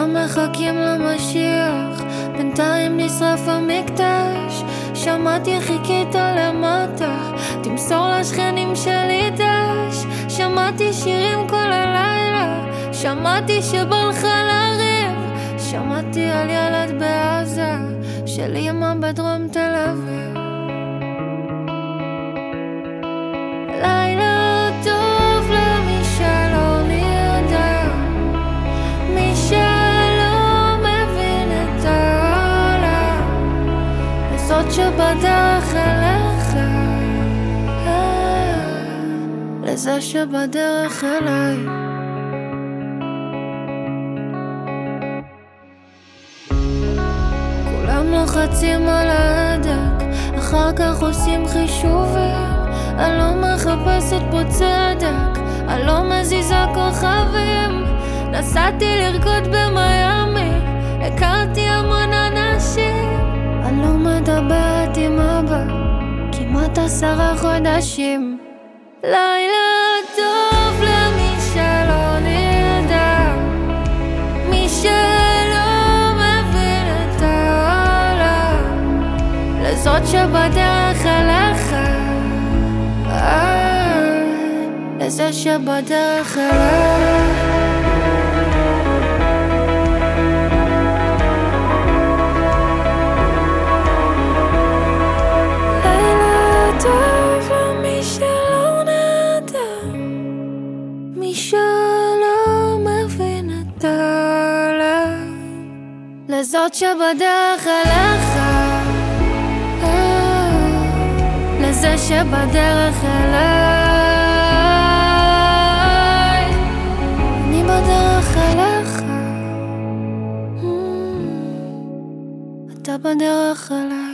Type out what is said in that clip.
כולם מחכים למשיח, בינתיים נשרף המקדש. שמעתי חיכית למטה, תמסור לשכנים שלי דש. שמעתי שירים כל הלילה, שמעתי שבא לך לריב. שמעתי על ילד בעזה, של אמא בדרום תל אביב. לילה טוב למי שלא נרדם, מי שלא מבין את העולם, לזאת שבדרך אליך, לזה שבדרך אליי. כולם לוחצים על ההדק, אחר כך עושים חישובים. אני לא מחפשת פה צדק, אני לא מזיזה כוכבים. נסעתי לרקוד במיימי, הכרתי המון אנשים. אני לא מדברת עם אבא, כמעט 10 חודשים. לילה טוב למי שלא נרדם, מי שלא מבין את העולם, לזאת שבדרך אליך, לזה שבדרך אליי. לילה טוב למי שלא נרדם, מי שלא מבין את העולם, לזאת שבדרך אליך, לזה שבדרך אליי. אני בדרך אליך, אתה בדרך אליי.